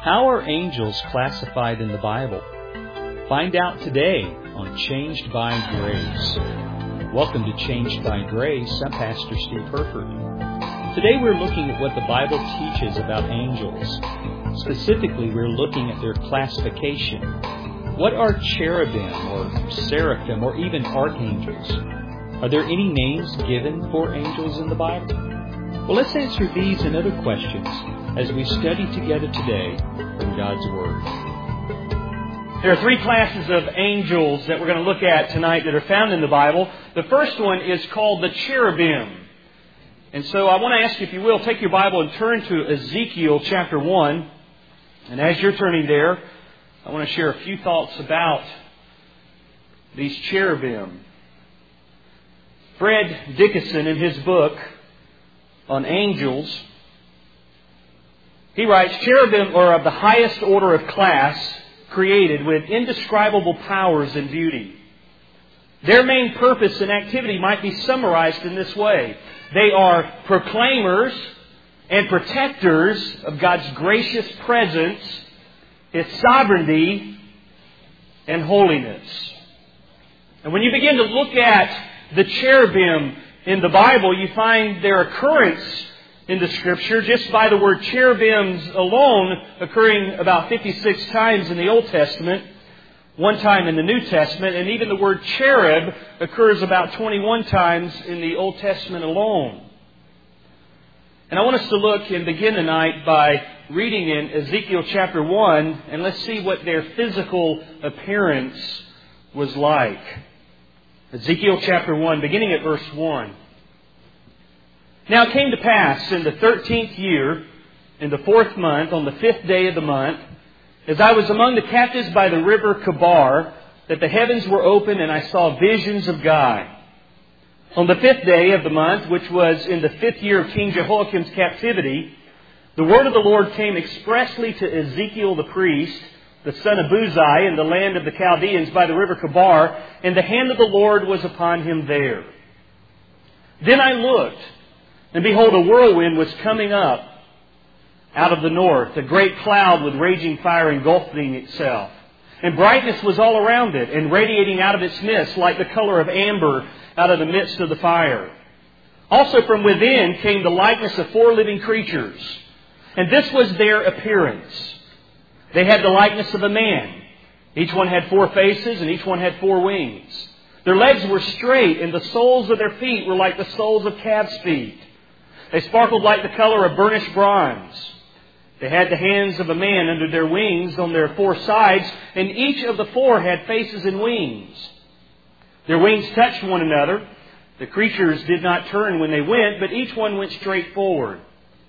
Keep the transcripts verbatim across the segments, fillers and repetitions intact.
How are angels classified in the Bible? Find out today on Changed by Grace. Welcome to Changed by Grace. I'm Pastor Steve Herford. Today we're looking at what the Bible teaches about angels. Specifically, we're looking at their classification. What are cherubim or seraphim or even archangels? Are there any names given for angels in the Bible? Well, let's answer these and other questions as we study together today from God's Word. There are three classes of angels that we're going to look at tonight that are found in the Bible. The first one is called the cherubim. And so I want to ask you, if you will, take your Bible and turn to Ezekiel chapter one. And as you're turning there, I want to share a few thoughts about these cherubim. Fred Dickinson, in his book on angels, he writes, cherubim are of the highest order of class, created with indescribable powers and beauty. Their main purpose and activity might be summarized in this way. They are proclaimers and protectors of God's gracious presence, His sovereignty, and holiness. And when you begin to look at the cherubim in the Bible, you find their occurrence in the Scripture just by the word cherubims alone occurring about fifty-six times in the Old Testament, one time in the New Testament, and even the word cherub occurs about twenty-one times in the Old Testament alone. And I want us to look and begin tonight by reading in Ezekiel chapter one, and let's see what their physical appearance was like. Ezekiel chapter one, beginning at verse one. Now it came to pass in the thirteenth year, in the fourth month, on the fifth day of the month, as I was among the captives by the river Kebar, that the heavens were open and I saw visions of God. On the fifth day of the month, which was in the fifth year of King Jehoiakim's captivity, the word of the Lord came expressly to Ezekiel the priest, the son of Buzi, in the land of the Chaldeans by the river Kebar, and the hand of the Lord was upon him there. Then I looked, and behold, a whirlwind was coming up out of the north, a great cloud with raging fire engulfing itself. And brightness was all around it, and radiating out of its midst like the color of amber out of the midst of the fire. Also from within came the likeness of four living creatures, and this was their appearance. They had the likeness of a man. Each one had four faces, and each one had four wings. Their legs were straight, and the soles of their feet were like the soles of calves' feet. They sparkled like the color of burnished bronze. They had the hands of a man under their wings on their four sides, and each of the four had faces and wings. Their wings touched one another. The creatures did not turn when they went, but each one went straight forward.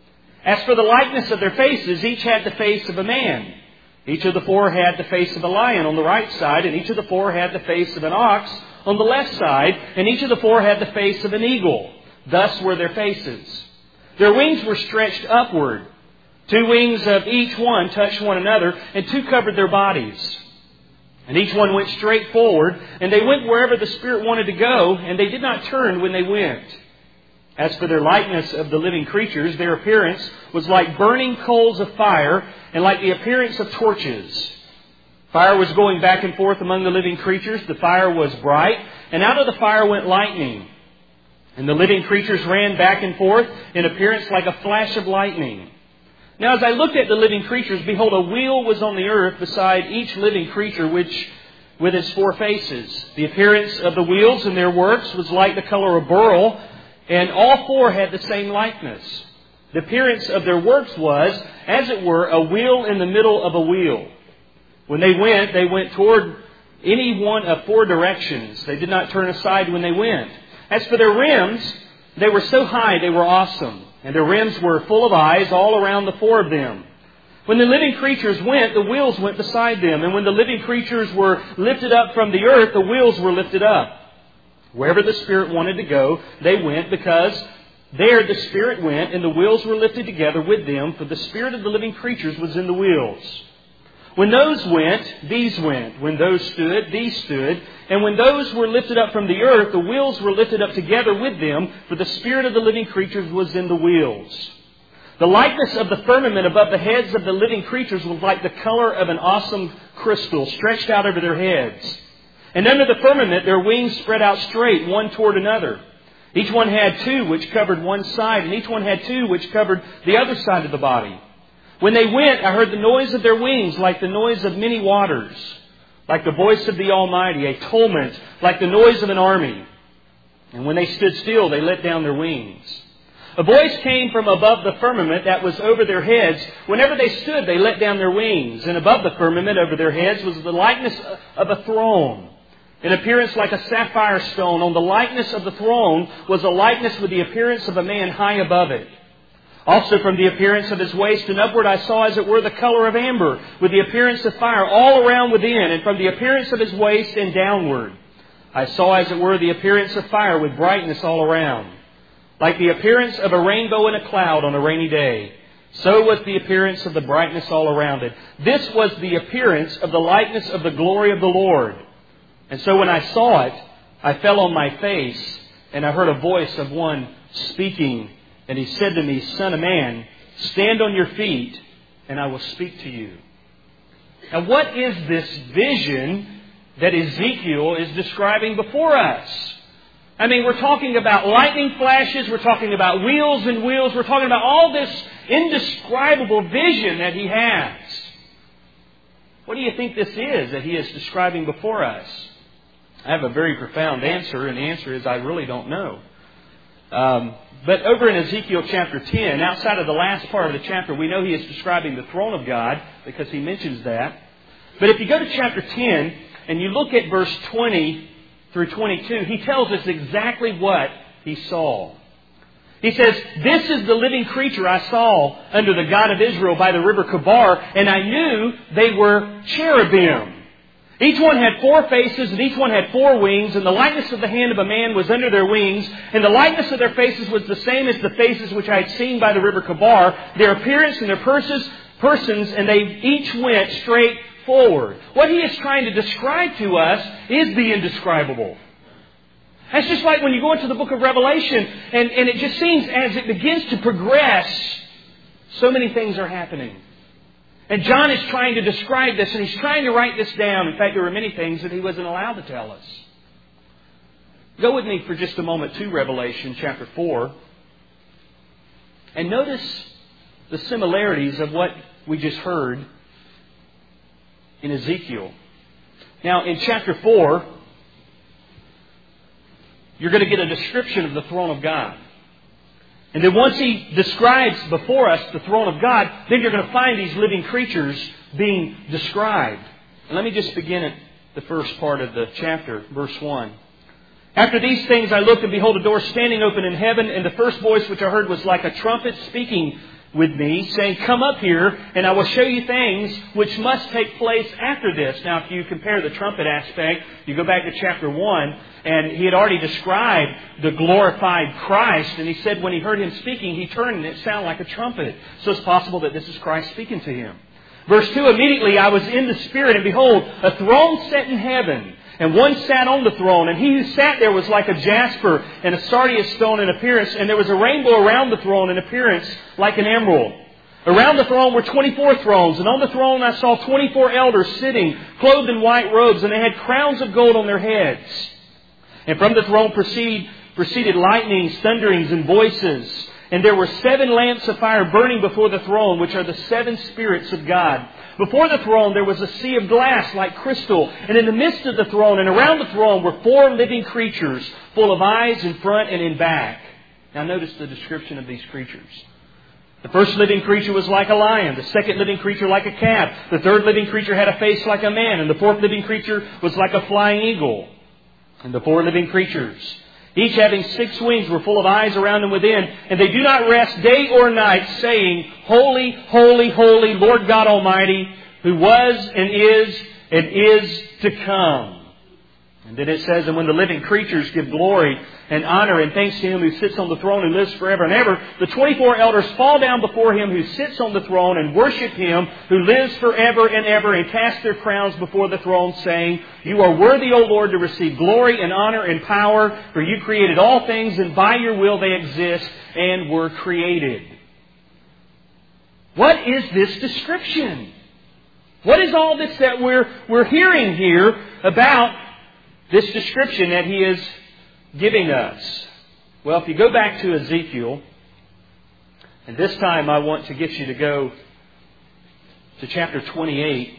As for the likeness of their faces, each had the face of a man. Each of the four had the face of a lion on the right side, and each of the four had the face of an ox on the left side, and each of the four had the face of an eagle. Thus were their faces. Their wings were stretched upward. Two wings of each one touched one another, and two covered their bodies. And each one went straight forward, and they went wherever the Spirit wanted to go, and they did not turn when they went. As for their likeness of the living creatures, their appearance was like burning coals of fire, and like the appearance of torches. Fire was going back and forth among the living creatures. The fire was bright, and out of the fire went lightning. And the living creatures ran back and forth in appearance like a flash of lightning. Now as I looked at the living creatures, behold, a wheel was on the earth beside each living creature, which with its four faces. The appearance of the wheels and their works was like the color of beryl, and all four had the same likeness. The appearance of their works was, as it were, a wheel in the middle of a wheel. When they went, they went toward any one of four directions. They did not turn aside when they went. As for their rims, they were so high they were awesome, and their rims were full of eyes all around the four of them. When the living creatures went, the wheels went beside them, and when the living creatures were lifted up from the earth, the wheels were lifted up. Wherever the Spirit wanted to go, they went, because there the Spirit went, and the wheels were lifted together with them, for the Spirit of the living creatures was in the wheels. When those went, these went. When those stood, these stood. And when those were lifted up from the earth, the wheels were lifted up together with them, for the Spirit of the living creatures was in the wheels. The likeness of the firmament above the heads of the living creatures was like the color of an awesome crystal stretched out over their heads. And under the firmament their wings spread out straight, one toward another. Each one had two which covered one side, and each one had two which covered the other side of the body. When they went, I heard the noise of their wings like the noise of many waters, like the voice of the Almighty, a tumult, like the noise of an army. And when they stood still, they let down their wings. A voice came from above the firmament that was over their heads. Whenever they stood, they let down their wings. And above the firmament over their heads was the likeness of a throne, in appearance like a sapphire stone. On the likeness of the throne was a likeness with the appearance of a man high above it. Also from the appearance of his waist and upward I saw as it were the color of amber, with the appearance of fire all around within. And from the appearance of his waist and downward I saw as it were the appearance of fire with brightness all around, like the appearance of a rainbow in a cloud on a rainy day. So was the appearance of the brightness all around it. This was the appearance of the likeness of the glory of the Lord. And so when I saw it, I fell on my face, and I heard a voice of one speaking. And he said to me, Son of man, stand on your feet, and I will speak to you. Now what is this vision that Ezekiel is describing before us? I mean, we're talking about lightning flashes, we're talking about wheels and wheels, we're talking about all this indescribable vision that he has. What do you think this is that he is describing before us? I have a very profound answer, and the answer is I really don't know. Um, but over in Ezekiel chapter ten, outside of the last part of the chapter, we know he is describing the throne of God because he mentions that. But if you go to chapter ten and you look at verse twenty through twenty-two, he tells us exactly what he saw. He says, This is the living creature I saw under the God of Israel by the river Kebar, and I knew they were cherubim. Each one had four faces, and each one had four wings, and the likeness of the hand of a man was under their wings, and the likeness of their faces was the same as the faces which I had seen by the river Kebar, their appearance and their purses, persons, and they each went straight forward. What he is trying to describe to us is the indescribable. That's just like when you go into the book of Revelation, and, and it just seems as it begins to progress, so many things are happening. And John is trying to describe this, and he's trying to write this down. In fact, there were many things that he wasn't allowed to tell us. Go with me for just a moment to Revelation chapter four. And notice the similarities of what we just heard in Ezekiel. Now, in chapter four, you're going to get a description of the throne of God. And then once he describes before us the throne of God, then you're going to find these living creatures being described. And let me just begin at the first part of the chapter, verse one. After these things I looked, and behold, a door standing open in heaven, and the first voice which I heard was like a trumpet speaking with me, saying, Come up here, and I will show you things which must take place after this. Now, if you compare the trumpet aspect, you go back to chapter one, and he had already described the glorified Christ, and he said when he heard him speaking, he turned and it sounded like a trumpet. So it's possible that this is Christ speaking to him. Verse two, Immediately I was in the Spirit, and behold, a throne set in heaven, and one sat on the throne, and he who sat there was like a jasper and a sardius stone in appearance, and there was a rainbow around the throne in appearance like an emerald. Around the throne were twenty-four thrones, and on the throne I saw twenty-four elders sitting, clothed in white robes, and they had crowns of gold on their heads. And from the throne proceed, proceeded lightnings, thunderings, and voices. And there were seven lamps of fire burning before the throne, which are the seven spirits of God. Before the throne there was a sea of glass like crystal, and in the midst of the throne and around the throne were four living creatures, full of eyes in front and in back. Now notice the description of these creatures. The first living creature was like a lion, the second living creature like a calf, the third living creature had a face like a man, and the fourth living creature was like a flying eagle. And the four living creatures, each having six wings, were full of eyes around and within, and they do not rest day or night, saying, Holy, holy, holy, Lord God Almighty, who was and is and is to come. And then it says, And when the living creatures give glory and honor and thanks to Him who sits on the throne and lives forever and ever, the twenty-four elders fall down before Him who sits on the throne and worship Him who lives forever and ever, and cast their crowns before the throne, saying, You are worthy, O Lord, to receive glory and honor and power, for You created all things, and by Your will they exist and were created. What is this description? What is all this that we're, we're hearing here about this description that He is giving us? Well, if you go back to Ezekiel, and this time I want to get you to go to chapter twenty-eight.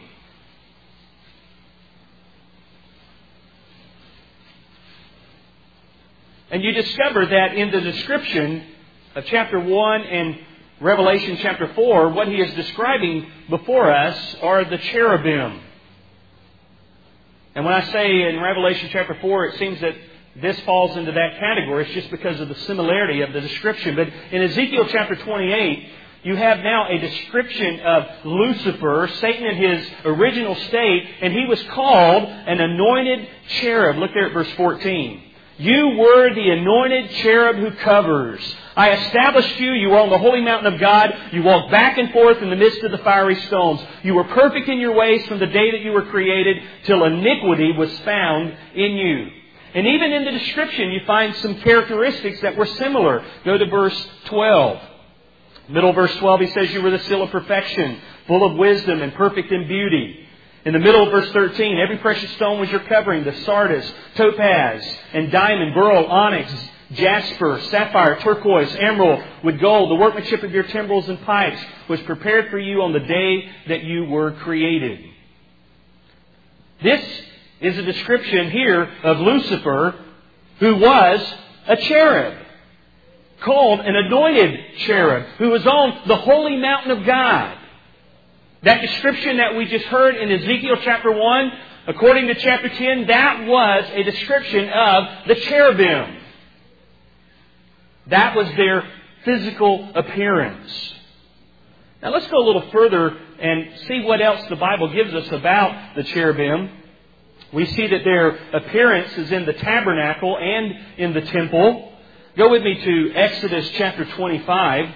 And you discover that in the description of chapter one and Revelation chapter four, what He is describing before us are the cherubim. And when I say in Revelation chapter four, it seems that this falls into that category. It's just because of the similarity of the description. But in Ezekiel chapter twenty-eight, you have now a description of Lucifer, Satan in his original state, and he was called an anointed cherub. Look there at verse fourteen. You were the anointed cherub who covers. I established you. You were on the holy mountain of God. You walked back and forth in the midst of the fiery stones. You were perfect in your ways from the day that you were created till iniquity was found in you. And even in the description, you find some characteristics that were similar. Go to verse twelve. Middle of verse twelve, he says, you were the seal of perfection, full of wisdom and perfect in beauty. In the middle of verse thirteen, every precious stone was your covering, the sardius, topaz, and diamond, beryl, onyx, jasper, sapphire, turquoise, emerald, with gold. The workmanship of your timbrels and pipes was prepared for you on the day that you were created. This is a description here of Lucifer, who was a cherub, called an anointed cherub, who was on the holy mountain of God. That description that we just heard in Ezekiel chapter one, according to chapter ten, that was a description of the cherubim. That was their physical appearance. Now let's go a little further and see what else the Bible gives us about the cherubim. We see that their appearance is in the tabernacle and in the temple. Go with me to Exodus chapter twenty-five.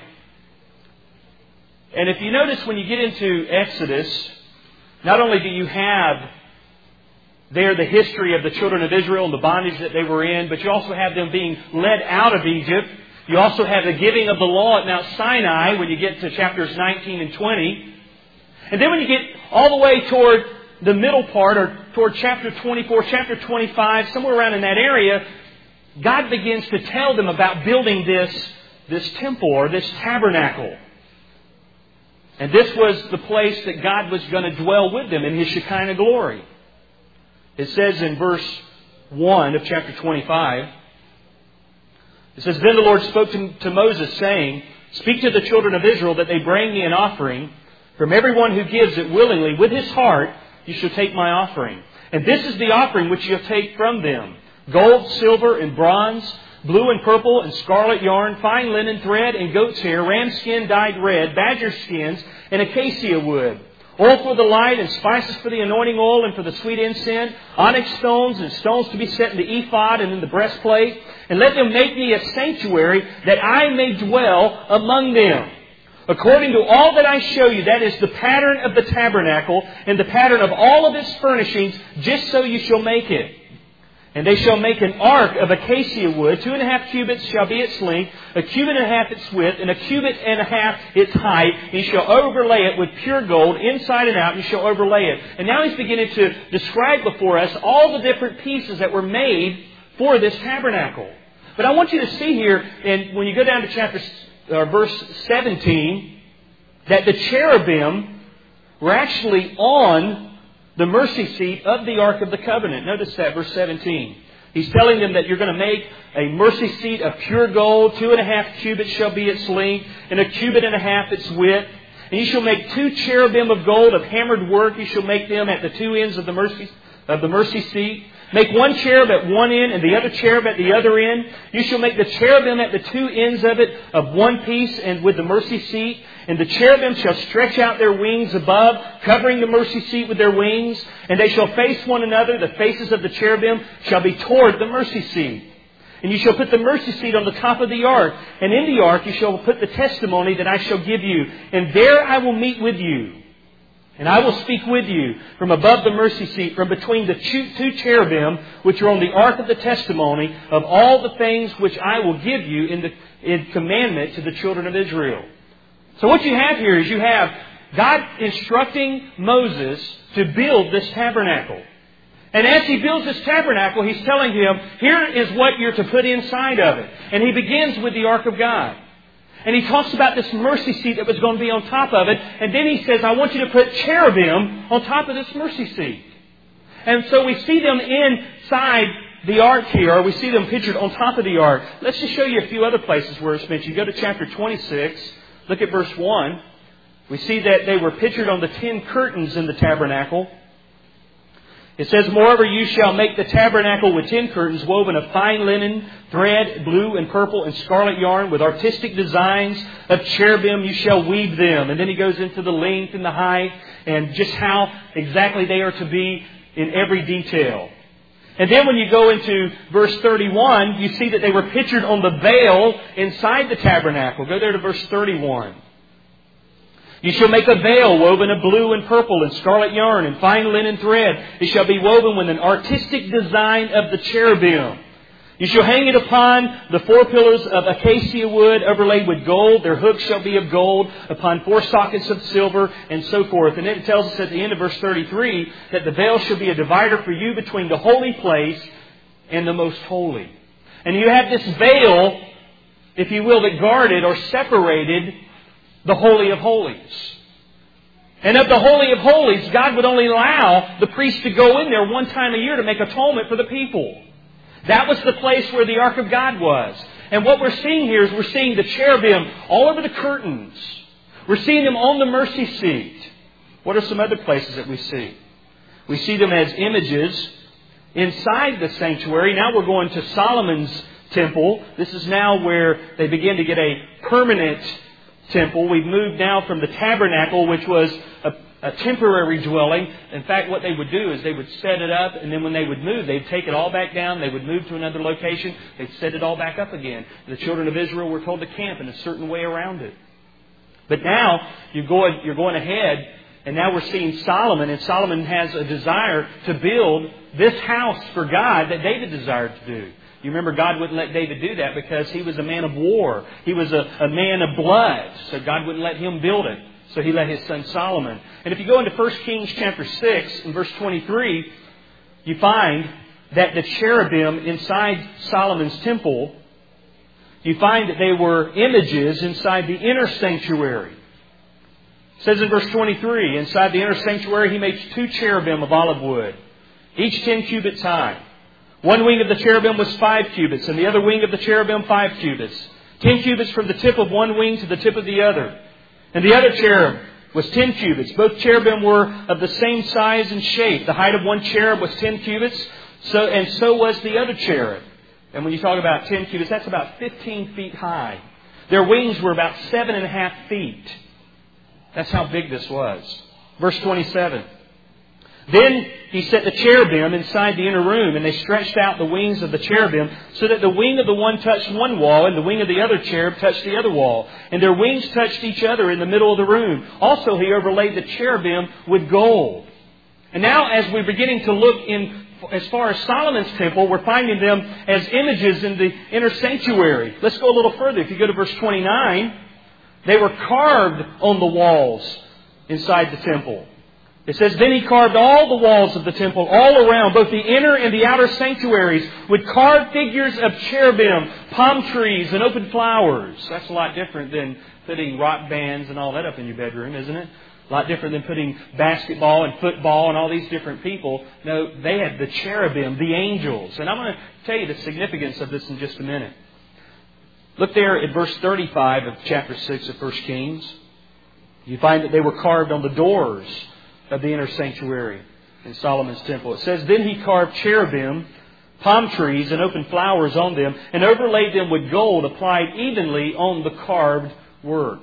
And if you notice when you get into Exodus, not only do you have there the history of the children of Israel and the bondage that they were in, but you also have them being led out of Egypt. You also have the giving of the law at Mount Sinai when you get to chapters nineteen and twenty. And then when you get all the way toward the middle part, or toward chapter twenty-four, chapter twenty-five, somewhere around in that area, God begins to tell them about building this, this temple or this tabernacle. And this was the place that God was going to dwell with them in His Shekinah glory. It says in verse one of chapter twenty-five, it says, Then the Lord spoke to, to Moses, saying, Speak to the children of Israel that they bring me an offering. From everyone who gives it willingly with his heart, you shall take my offering. And this is the offering which you shall take from them. Gold, silver, and bronze, blue and purple and scarlet yarn, fine linen thread and goat's hair, ram skin dyed red, badger skins, and acacia wood. Oil for the light and spices for the anointing oil and for the sweet incense, onyx stones and stones to be set in the ephod and in the breastplate. And let them make me a sanctuary that I may dwell among them. According to all that I show you, that is the pattern of the tabernacle and the pattern of all of its furnishings, just so you shall make it. And they shall make an ark of acacia wood. Two and a half cubits shall be its length, a cubit and a half its width, and a cubit and a half its height. And you shall overlay it with pure gold, inside and out, and you shall overlay it. And now he's beginning to describe before us all the different pieces that were made for this tabernacle. But I want you to see here, and when you go down to chapter uh, verse seventeen, that the cherubim were actually on the mercy seat of the Ark of the Covenant. Notice that, verse seventeen. He's telling them that you're going to make a mercy seat of pure gold. Two and a half cubits shall be its length, and a cubit and a half its width. And you shall make two cherubim of gold of hammered work. You shall make them at the two ends of the mercy of the mercy seat. Make one cherub at one end and the other cherub at the other end. You shall make the cherubim at the two ends of it of one piece and with the mercy seat. And the cherubim shall stretch out their wings above, covering the mercy seat with their wings. And they shall face one another. The faces of the cherubim shall be toward the mercy seat. And you shall put the mercy seat on the top of the ark. And in the ark you shall put the testimony that I shall give you. And there I will meet with you. And I will speak with you from above the mercy seat, from between the two cherubim which are on the ark of the testimony, of all the things which I will give you in the in commandment to the children of Israel. So what you have here is you have God instructing Moses to build this tabernacle. And as he builds this tabernacle, he's telling him, here is what you're to put inside of it. And he begins with the Ark of God. And he talks about this mercy seat that was going to be on top of it. And then he says, I want you to put cherubim on top of this mercy seat. And so we see them inside the ark here, or we see them pictured on top of the ark. Let's just show you a few other places where it's mentioned. Go to chapter twenty-six, look at verse one. We see that they were pictured on the ten curtains in the tabernacle. It says, moreover, you shall make the tabernacle with ten curtains woven of fine linen, thread, blue and purple and scarlet yarn, with artistic designs of cherubim you shall weave them. And then he goes into the length and the height and just how exactly they are to be in every detail. And then when you go into verse thirty-one, you see that they were pictured on the veil inside the tabernacle. Go there to verse thirty-one. You shall make a veil woven of blue and purple and scarlet yarn and fine linen thread. It shall be woven with an artistic design of the cherubim. You shall hang it upon the four pillars of acacia wood overlaid with gold. Their hooks shall be of gold, upon four sockets of silver, and so forth. And then it tells us at the end of verse thirty-three that the veil shall be a divider for you between the holy place and the most holy. And you have this veil, if you will, that guarded or separated the Holy of Holies. And of the Holy of Holies, God would only allow the priest to go in there one time a year to make atonement for the people. That was the place where the Ark of God was. And what we're seeing here is we're seeing the cherubim all over the curtains. We're seeing them on the mercy seat. What are some other places that we see? We see them as images inside the sanctuary. Now we're going to Solomon's temple. This is now where they begin to get a permanent temple. We've moved now from the tabernacle, which was a, a temporary dwelling. In fact, what they would do is they would set it up, and then when they would move, they'd take it all back down. They would move to another location. They'd set it all back up again. The children of Israel were told to camp in a certain way around it. But now you're going, you're going ahead, and now we're seeing Solomon, and Solomon has a desire to build this house for God that David desired to do. You remember God wouldn't let David do that because he was a man of war. He was a, a man of blood. So God wouldn't let him build it. So he let his son Solomon. And if you go into First Kings chapter six and verse twenty-three, you find that the cherubim inside Solomon's temple, you find that they were images inside the inner sanctuary. It says in verse twenty-three, inside the inner sanctuary he makes two cherubim of olive wood, each ten cubits high. One wing of the cherubim was five cubits, and the other wing of the cherubim five cubits. Ten cubits from the tip of one wing to the tip of the other. And the other cherub was ten cubits. Both cherubim were of the same size and shape. The height of one cherub was ten cubits, so and so was the other cherub. And when you talk about ten cubits, that's about fifteen feet high. Their wings were about seven and a half feet. That's how big this was. Verse twenty-seven. Then he set the cherubim inside the inner room, and they stretched out the wings of the cherubim so that the wing of the one touched one wall and the wing of the other cherub touched the other wall. And their wings touched each other in the middle of the room. Also he overlaid the cherubim with gold. And now as we're beginning to look in as far as Solomon's temple, we're finding them as images in the inner sanctuary. Let's go a little further. If you go to verse twenty-nine, they were carved on the walls inside the temple. It says, then he carved all the walls of the temple all around, both the inner and the outer sanctuaries, with carved figures of cherubim, palm trees, and open flowers. That's a lot different than putting rock bands and all that up in your bedroom, isn't it? A lot different than putting basketball and football and all these different people. No, they had the cherubim, the angels. And I'm going to tell you the significance of this in just a minute. Look there at verse thirty-five of chapter six of First Kings. You find that they were carved on the doors of the inner sanctuary in Solomon's temple. It says, then he carved cherubim, palm trees, and open flowers on them, and overlaid them with gold applied evenly on the carved work.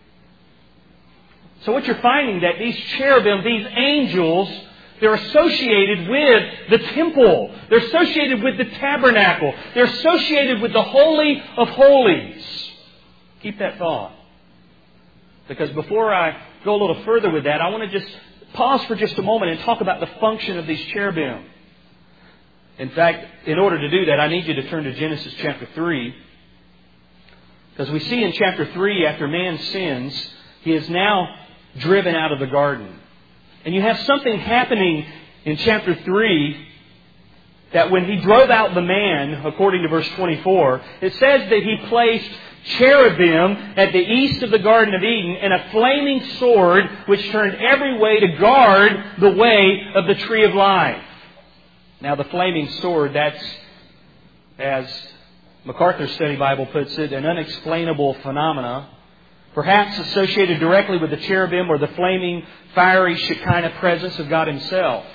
So what you're finding that these cherubim, these angels, they're associated with the temple. They're associated with the tabernacle. They're associated with the Holy of Holies. Keep that thought. Because before I go a little further with that, I want to just pause for just a moment and talk about the function of these cherubim. In fact, in order to do that, I need you to turn to Genesis chapter three. Because we see in chapter three, after man sins, he is now driven out of the garden. And you have something happening in chapter three that when he drove out the man, according to verse twenty-four, it says that he placed cherubim at the east of the Garden of Eden and a flaming sword which turned every way to guard the way of the tree of life. Now the flaming sword, that's, as MacArthur's Study Bible puts it, an unexplainable phenomena, perhaps associated directly with the cherubim or the flaming, fiery Shekinah presence of God Himself.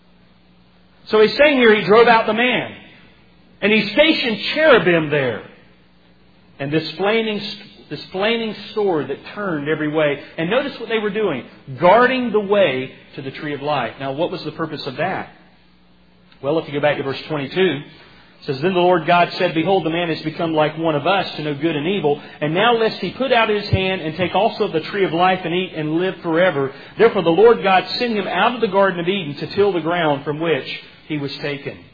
So he's saying here he drove out the man. And he stationed cherubim there. And this flaming, this flaming sword that turned every way. And notice what they were doing. Guarding the way to the tree of life. Now what was the purpose of that? Well, if you go back to verse twenty-two, it says, Then the Lord God said, Behold, the man has become like one of us to know good and evil. And now lest he put out his hand and take also the tree of life and eat and live forever. Therefore the Lord God sent him out of the Garden of Eden to till the ground from which he was taken.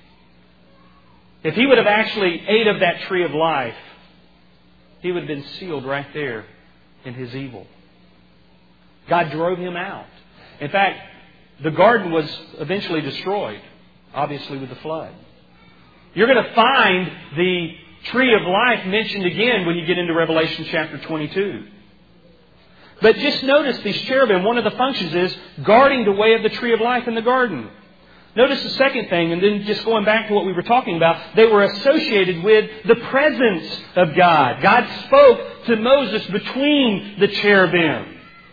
If he would have actually ate of that tree of life, he would have been sealed right there in his evil. God drove him out. In fact, the garden was eventually destroyed, obviously with the flood. You're going to find the tree of life mentioned again when you get into Revelation chapter twenty-two. But just notice these cherubim, one of the functions is guarding the way of the tree of life in the garden. Notice the second thing, and then just going back to what we were talking about, they were associated with the presence of God. God spoke to Moses between the cherubim.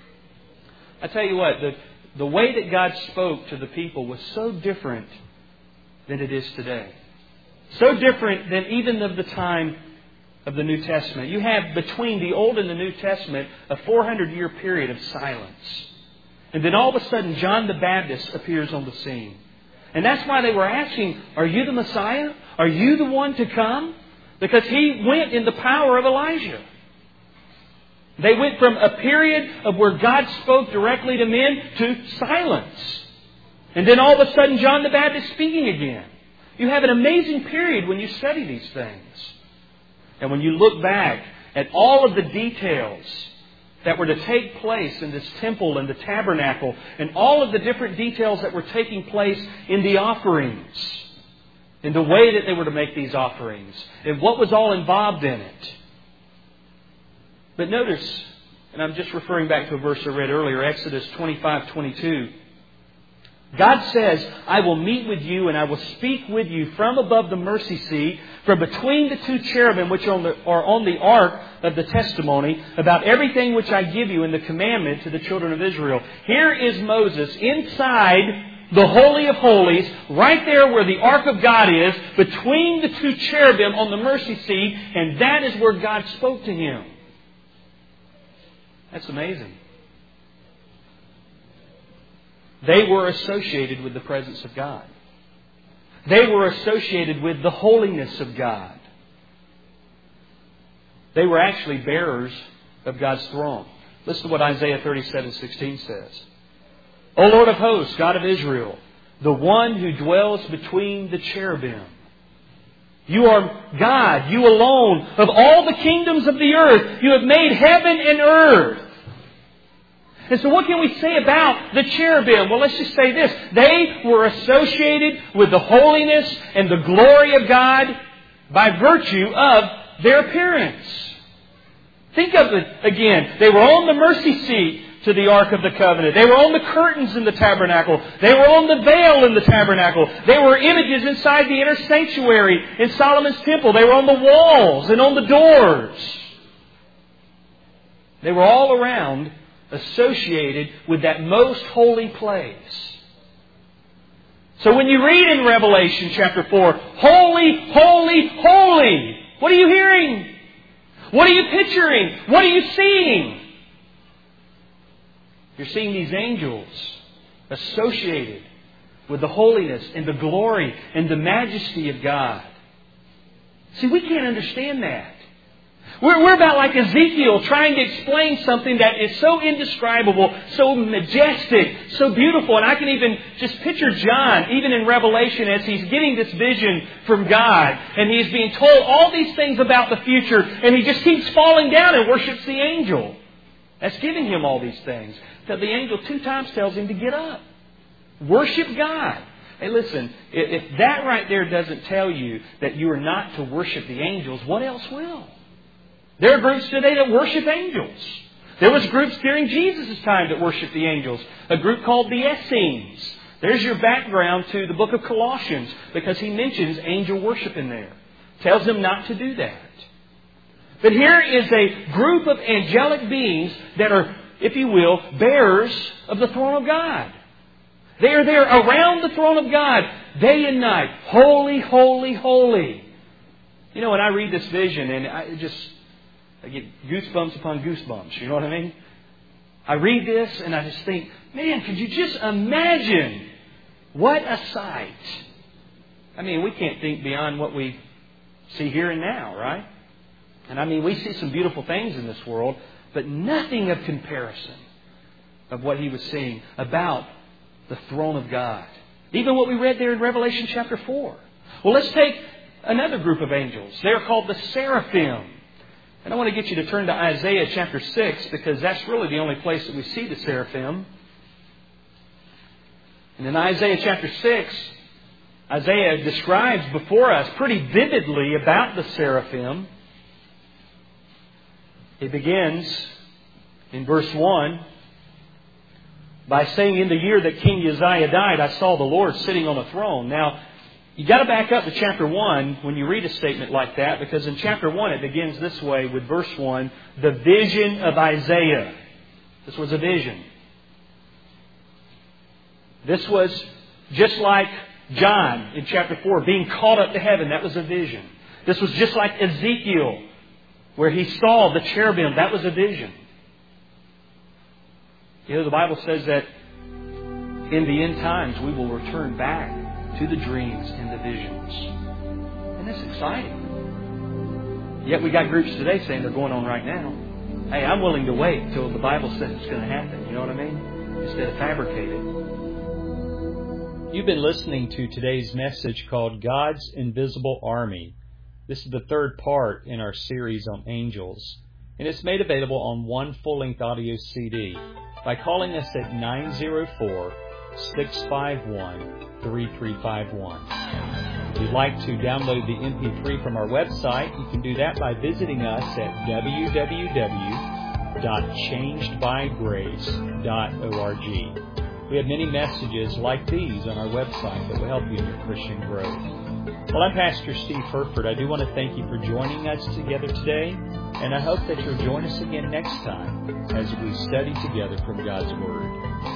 I tell you what, the, the way that God spoke to the people was so different than it is today. So different than even of the time of the New Testament. You have between the Old and the New Testament a four hundred year period of silence. And then all of a sudden John the Baptist appears on the scene. And that's why they were asking, are you the Messiah? Are you the one to come? Because he went in the power of Elijah. They went from a period of where God spoke directly to men to silence. And then all of a sudden John the Baptist speaking again. You have an amazing period when you study these things. And when you look back at all of the details that were to take place in this temple and the tabernacle, and all of the different details that were taking place in the offerings, in the way that they were to make these offerings, and what was all involved in it. But notice, and I'm just referring back to a verse I read earlier, Exodus twenty-five twenty-two. God says, I will meet with you and I will speak with you from above the mercy seat, from between the two cherubim which are on the, are on the ark of the testimony, about everything which I give you in the commandment to the children of Israel. Here is Moses inside the Holy of Holies, right there where the ark of God is, between the two cherubim on the mercy seat, and that is where God spoke to him. That's amazing. They were associated with the presence of God. They were associated with the holiness of God. They were actually bearers of God's throne. Listen to what Isaiah thirty-seven sixteen says. O Lord of hosts, God of Israel, the one who dwells between the cherubim. You are God, you alone, of all the kingdoms of the earth. You have made heaven and earth. And so what can we say about the cherubim? Well, let's just say this. They were associated with the holiness and the glory of God by virtue of their appearance. Think of it again. They were on the mercy seat to the Ark of the Covenant. They were on the curtains in the tabernacle. They were on the veil in the tabernacle. They were images inside the inner sanctuary in Solomon's temple. They were on the walls and on the doors. They were all around, associated with that most holy place. So when you read in Revelation chapter four, holy, holy, holy, what are you hearing? What are you picturing? What are you seeing? You're seeing these angels associated with the holiness and the glory and the majesty of God. See, we can't understand that. We're, we're about like Ezekiel trying to explain something that is so indescribable, so majestic, so beautiful. And I can even just picture John, even in Revelation, as he's getting this vision from God. And he's being told all these things about the future. And he just keeps falling down and worships the angel. That's giving him all these things. So the angel two times tells him to get up. Worship God. Hey, listen, if that right there doesn't tell you that you are not to worship the angels, what else will? There are groups today that worship angels. There was groups during Jesus' time that worshiped the angels. A group called the Essenes. There's your background to the book of Colossians, because he mentions angel worship in there. Tells them not to do that. But here is a group of angelic beings that are, if you will, bearers of the throne of God. They are there around the throne of God, day and night. Holy, holy, holy. You know, when I read this vision, and I just I get goosebumps upon goosebumps, you know what I mean? I read this and I just think, man, could you just imagine what a sight. I mean, we can't think beyond what we see here and now, right? And I mean, we see some beautiful things in this world, but nothing of comparison of what he was seeing about the throne of God. Even what we read there in Revelation chapter four. Well, let's take another group of angels. They're called the seraphim. And I want to get you to turn to Isaiah chapter six, because that's really the only place that we see the seraphim. And in Isaiah chapter six, Isaiah describes before us pretty vividly about the seraphim. He begins in verse one by saying, in the year that King Uzziah died, I saw the Lord sitting on a throne. Now, you've got to back up to chapter one when you read a statement like that, because in chapter one it begins this way with verse one, the vision of Isaiah. This was a vision. This was just like John in chapter four being caught up to heaven. That was a vision. This was just like Ezekiel, where he saw the cherubim. That was a vision. You know, the Bible says that in the end times we will return back to the dreams and the visions. And that's exciting. Yet we got groups today saying they're going on right now. Hey, I'm willing to wait till the Bible says it's going to happen. You know what I mean? Instead of fabricate it. You've been listening to today's message called God's Invisible Army. This is the third part in our series on angels, and it's made available on one full-length audio C D by calling us at nine zero four, six five one, three three five one. If you'd like to download the M P three from our website, you can do that by visiting us at w w w dot changed by grace dot org. We have many messages like these on our website that will help you in your Christian growth. Well, I'm Pastor Steve Herford. I do want to thank you for joining us together today, and I hope that you'll join us again next time as we study together from God's Word.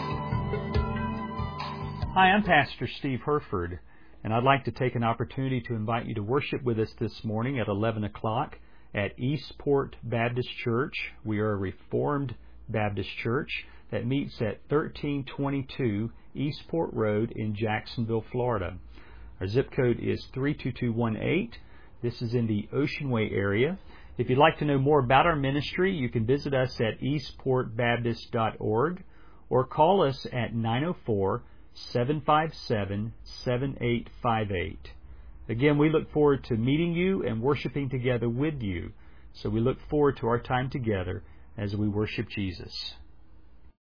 Hi, I'm Pastor Steve Herford, and I'd like to take an opportunity to invite you to worship with us this morning at eleven o'clock at Eastport Baptist Church. We are a Reformed Baptist church that meets at thirteen twenty-two Eastport Road in Jacksonville, Florida. Our zip code is three two two one eight. This is in the Ocean Way area. If you'd like to know more about our ministry, you can visit us at eastport baptist dot org or call us at nine oh four, seven five seven, seven eight five eight. Again, we look forward to meeting you and worshiping together with you. So we look forward to our time together as we worship Jesus.